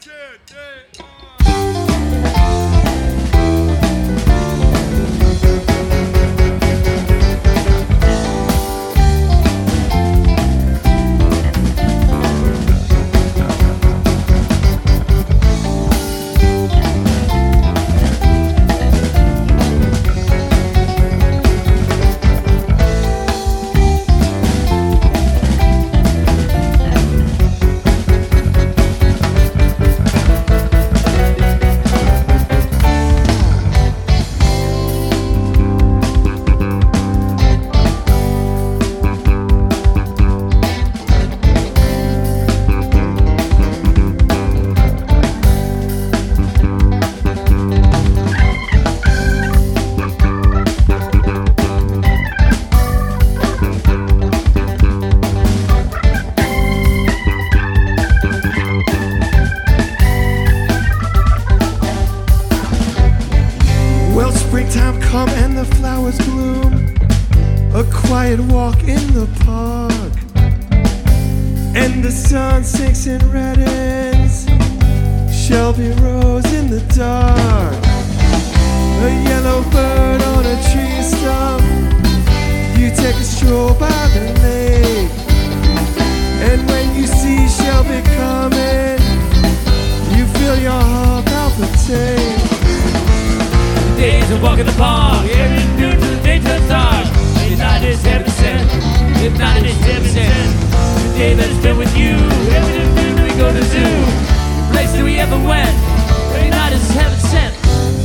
Springtime come and the flowers bloom. A quiet walk in the park, and the sun sinks and reddens Shelby Rose in the dark. A yellow bird on a tree stump. You take a stroll by the lake, and when you see Shelby coming, you feel your heart palpitate. Days of walking the park, everything new to the day turns dark. Midnight is heaven sent, midnight is heaven sent. The day that is spent with you, everything new we go to the zoo. The place that we ever went, every night is heaven sent.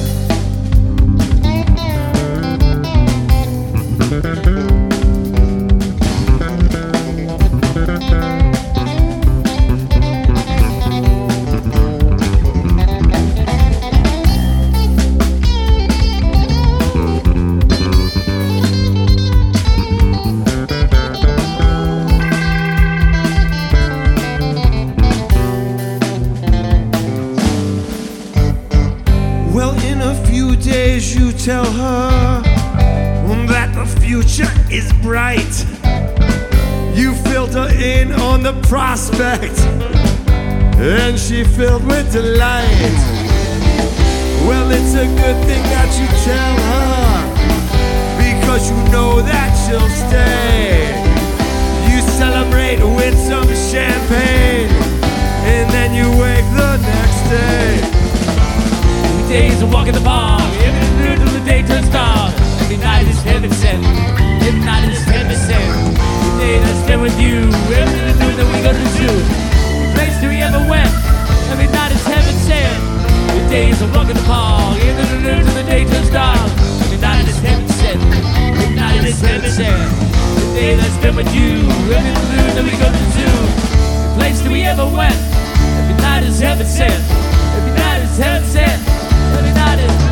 Well, in a few days you tell her that the future is bright. You filled her in on the prospect, and she filled with delight. Well, it's a good thing that you tell her, because you know that she'll stay. You celebrate with some champagne, and then you wake the next day. Days of walking the park, everything new till the day turns dark. Every night is heaven sent, every night is heaven sent. The day that's spent with you, everything new that we go to the zoo. The place that we ever went, every night is heaven sent. The days of walking the park, everything new till the day turns dark. Every night is heaven sent, every night is heaven sent. The day that's spent with you, everything new that we go to the zoo. The place that we ever went, every night is heaven sent. Every night is heaven sent. Every night is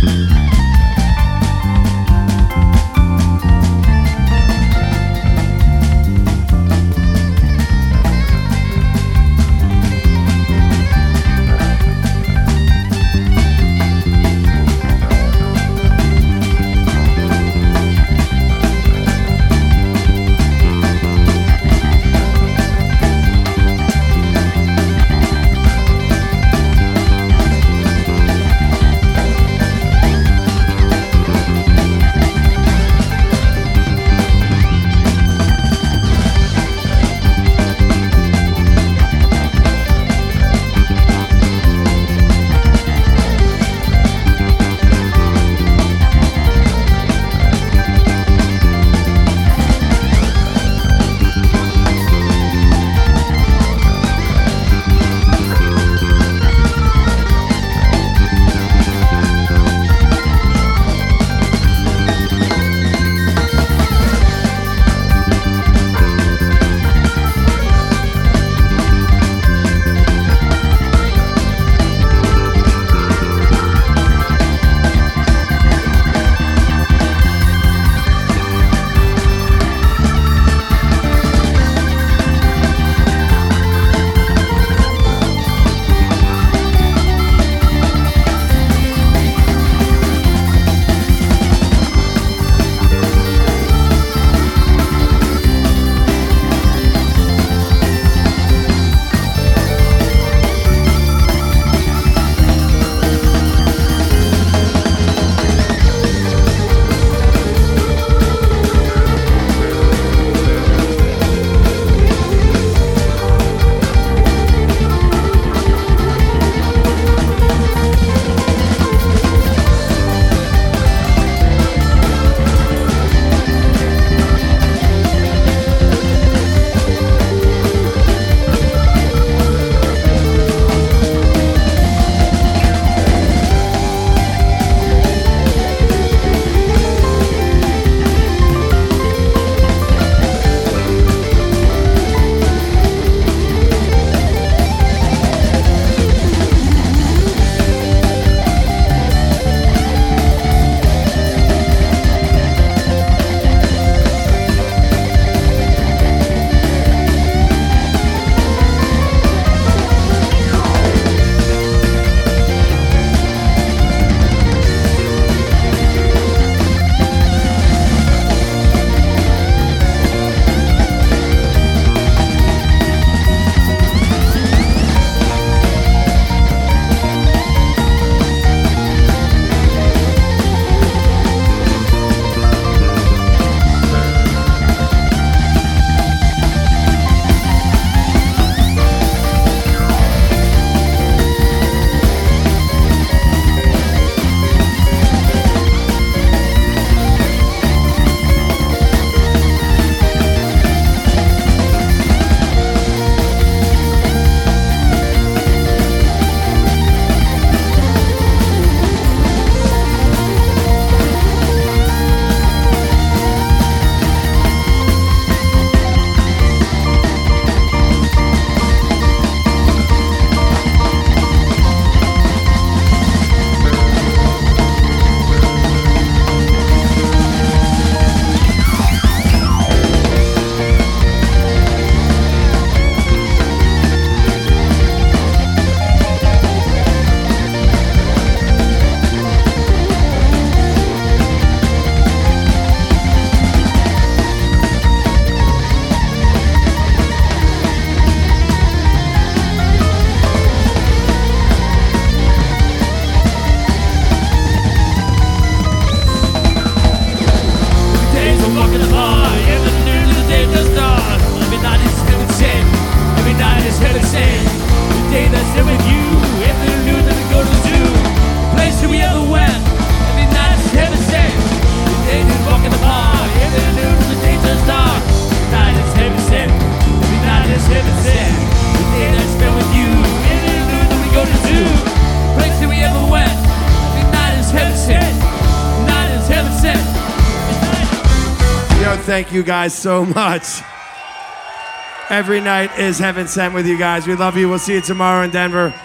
Thank you guys so much. Every night is heaven sent with you guys. We love you. We'll see you tomorrow in Denver.